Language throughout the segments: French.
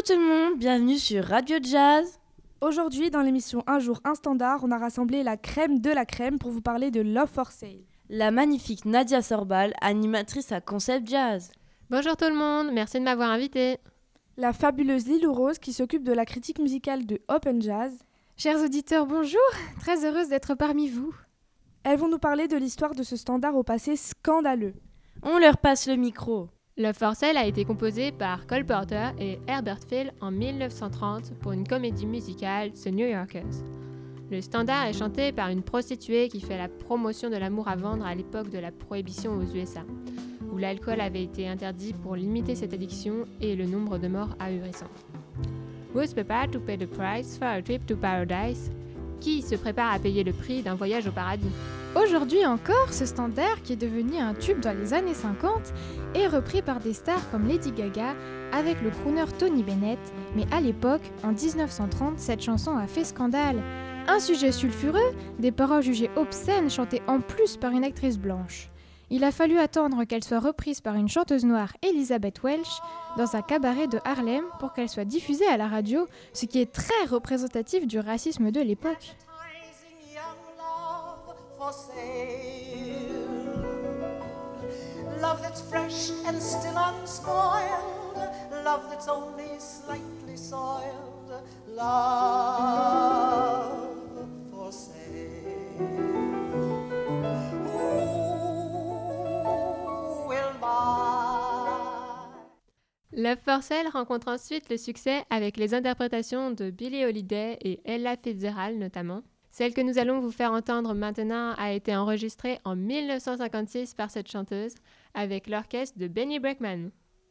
tout le monde, bienvenue sur Radio Jazz. Aujourd'hui, dans l'émission Un jour, un standard, on a rassemblé la crème de la crème pour vous parler de Love for Sale. La magnifique Nadia Sorbal, animatrice à Concept Jazz. Bonjour tout le monde, merci de m'avoir invitée. La fabuleuse Lilou Rose qui s'occupe de la critique musicale de Open Jazz. Chers auditeurs, bonjour, très heureuse d'être parmi vous. Elles vont nous parler de l'histoire de ce standard au passé scandaleux. On leur passe le micro. Love for Sale a été composé par Cole Porter et Herbert Phil en 1930 pour une comédie musicale, The New Yorkers. Le standard est chanté par une prostituée qui fait la promotion de l'amour à vendre à l'époque de la prohibition aux USA, où l'alcool avait été interdit pour limiter cette addiction et le nombre de morts ahurissant. Who's prepared to pay the price for a trip to paradise? Qui se prépare à payer le prix d'un voyage au paradis? Aujourd'hui encore, ce standard, qui est devenu un tube dans les années 50, est repris par des stars comme Lady Gaga avec le crooner Tony Bennett, mais à l'époque, en 1930, cette chanson a fait scandale. Un sujet sulfureux, des paroles jugées obscènes chantées en plus par une actrice blanche. Il a fallu attendre qu'elle soit reprise par une chanteuse noire, Elizabeth Welch, dans un cabaret de Harlem pour qu'elle soit diffusée à la radio, ce qui est très représentatif du racisme de l'époque. Love that's fresh and still unspoiled, love that's only slightly soiled, love for sale. Who will buy? Love for Sale rencontre ensuite le succès avec les interprétations de Billie Holiday et Ella Fitzgerald notamment. Celle que nous allons vous faire entendre maintenant a été enregistrée en 1956 par cette chanteuse avec l'orchestre de Benny Bregman.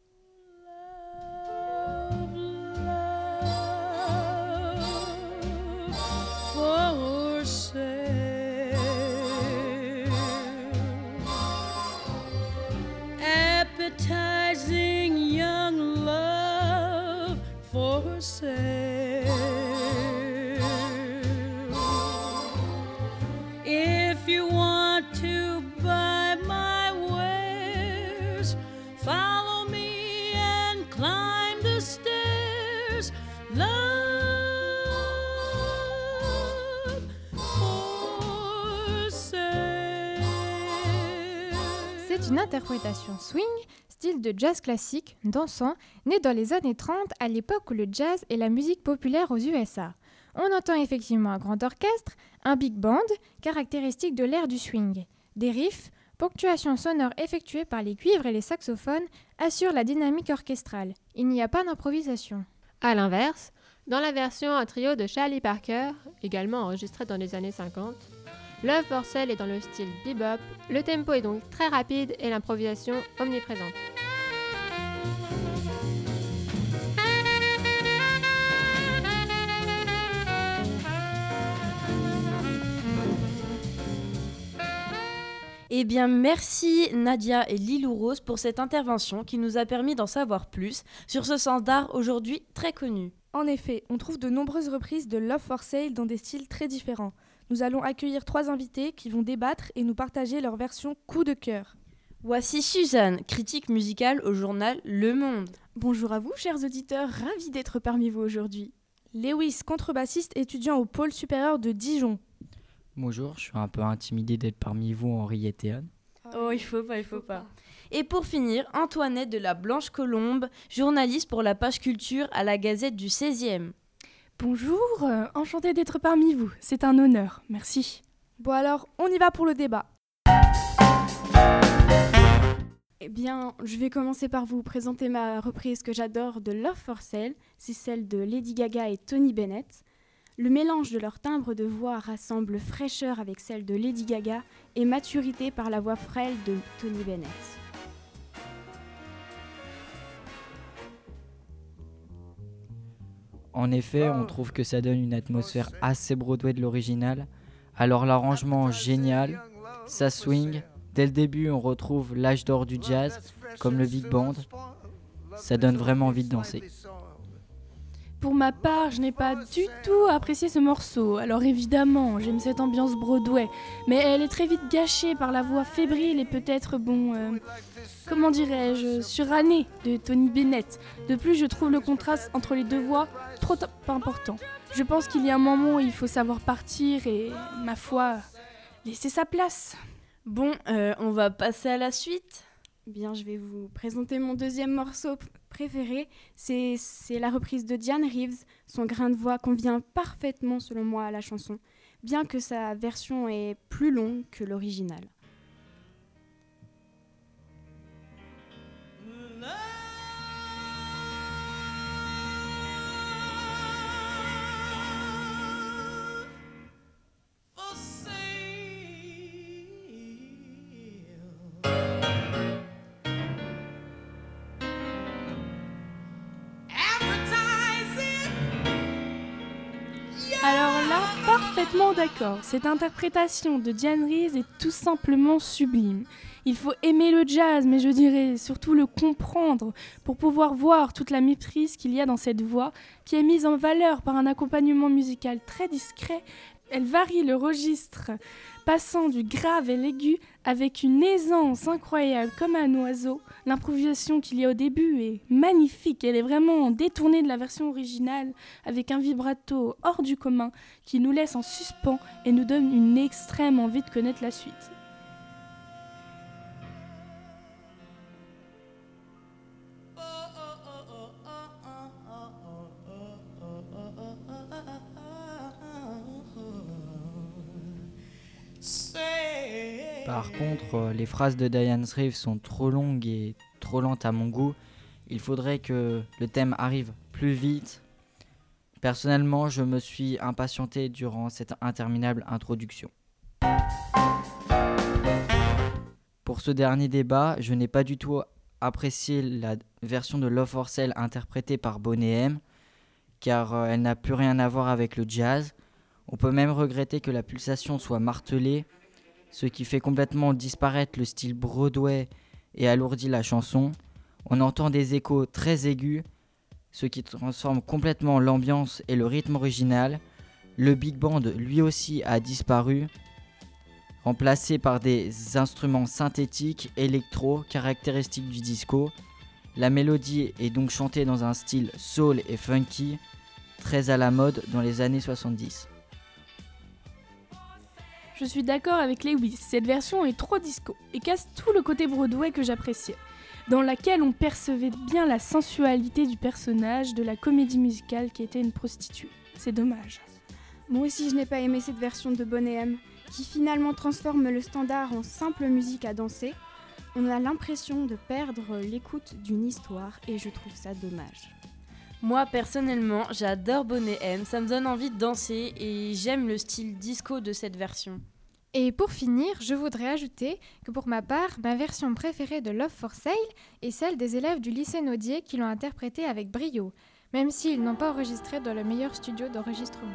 For sale, appetizing young love for sale. If you want to buy my wares, follow me and climb the stairs. Love for sale. C'est une interprétation swing, style de jazz classique, dansant, né dans les années 30 à l'époque où le jazz est la musique populaire aux USA. On entend effectivement un grand orchestre, un big band, caractéristique de l'ère du swing. Des riffs, ponctuation sonore effectuée par les cuivres et les saxophones, assurent la dynamique orchestrale. Il n'y a pas d'improvisation. A l'inverse, dans la version en trio de Charlie Parker, également enregistrée dans les années 50, Love for Sale est dans le style bebop, le tempo est donc très rapide et l'improvisation omniprésente. Eh bien, merci Nadia et Lilou Rose pour cette intervention qui nous a permis d'en savoir plus sur ce standard aujourd'hui très connu. En effet, on trouve de nombreuses reprises de Love for Sale dans des styles très différents. Nous allons accueillir 3 invités qui vont débattre et nous partager leur version coup de cœur. Voici Suzanne, critique musicale au journal Le Monde. Bonjour à vous, chers auditeurs, ravie d'être parmi vous aujourd'hui. Lewis, contrebassiste étudiant au pôle supérieur de Dijon. Bonjour, je suis un peu intimidé d'être parmi vous, Henriette et Anne. Oh, il faut pas. Et pour finir, Antoinette de la Blanche Colombe, journaliste pour la page culture à la Gazette du 16e. Bonjour, enchantée d'être parmi vous, c'est un honneur, merci. Bon alors, on y va pour le débat. Eh bien, je vais commencer par vous présenter ma reprise que j'adore de Love for Sale, c'est celle de Lady Gaga et Tony Bennett. Le mélange de leur timbre de voix rassemble fraîcheur avec celle de Lady Gaga et maturité par la voix frêle de Tony Bennett. En effet, on trouve que ça donne une atmosphère assez Broadway de l'original. Alors l'arrangement génial, ça swing. Dès le début, on retrouve l'âge d'or du jazz, comme le big band. Ça donne vraiment envie de danser. Pour ma part, je n'ai pas du tout apprécié ce morceau. Alors évidemment, j'aime cette ambiance Broadway, mais elle est très vite gâchée par la voix fébrile et peut-être, comment dirais-je, surannée de Tony Bennett. De plus, je trouve le contraste entre les deux voix trop important. Je pense qu'il y a un moment où il faut savoir partir et, ma foi, laisser sa place. Bon, on va passer à la suite. Bien, je vais vous présenter mon deuxième morceau préféré. C'est la reprise de Diane Reeves. Son grain de voix convient parfaitement, selon moi, à la chanson, bien que sa version est plus longue que l'original. Alors là, parfaitement d'accord. Cette interprétation de Diane Reeves est tout simplement sublime. Il faut aimer le jazz, mais je dirais surtout le comprendre pour pouvoir voir toute la maîtrise qu'il y a dans cette voix qui est mise en valeur par un accompagnement musical très discret. Elle varie le registre, passant du grave et l'aigu avec une aisance incroyable comme un oiseau. L'improvisation qu'il y a au début est magnifique, elle est vraiment détournée de la version originale avec un vibrato hors du commun qui nous laisse en suspens et nous donne une extrême envie de connaître la suite. Par contre, les phrases de Diane Reeves sont trop longues et trop lentes à mon goût. Il faudrait que le thème arrive plus vite. Personnellement, je me suis impatienté durant cette interminable introduction. Pour ce dernier débat, je n'ai pas du tout apprécié la version de Love for Sale interprétée par Boney M, car elle n'a plus rien à voir avec le jazz. On peut même regretter que la pulsation soit martelée, ce qui fait complètement disparaître le style Broadway et alourdit la chanson. On entend des échos très aigus, ce qui transforme complètement l'ambiance et le rythme original. Le big band lui aussi a disparu, remplacé par des instruments synthétiques électro caractéristiques du disco. La mélodie est donc chantée dans un style soul et funky, très à la mode dans les années 70. Je suis d'accord avec Lewis, cette version est trop disco et casse tout le côté Broadway que j'appréciais, dans laquelle on percevait bien la sensualité du personnage de la comédie musicale qui était une prostituée. C'est dommage. Moi aussi, je n'ai pas aimé cette version de Boney M, qui finalement transforme le standard en simple musique à danser. On a l'impression de perdre l'écoute d'une histoire et je trouve ça dommage. Moi, personnellement, j'adore Boney M, ça me donne envie de danser et j'aime le style disco de cette version. Et pour finir, je voudrais ajouter que pour ma part, ma version préférée de Love for Sale est celle des élèves du lycée Naudier qui l'ont interprétée avec brio, même s'ils n'ont pas enregistré dans le meilleur studio d'enregistrement.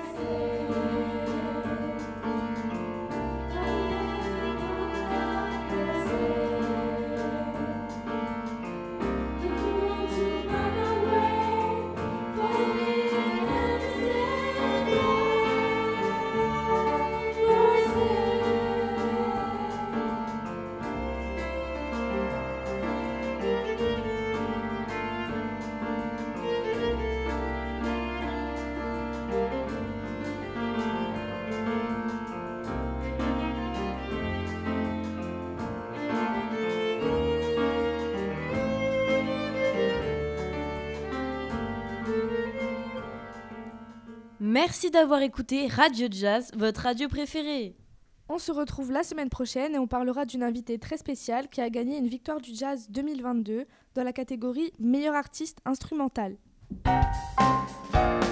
Merci d'avoir écouté Radio Jazz, votre radio préférée. On se retrouve la semaine prochaine et on parlera d'une invitée très spéciale qui a gagné une victoire du jazz 2022 dans la catégorie meilleur artiste instrumental.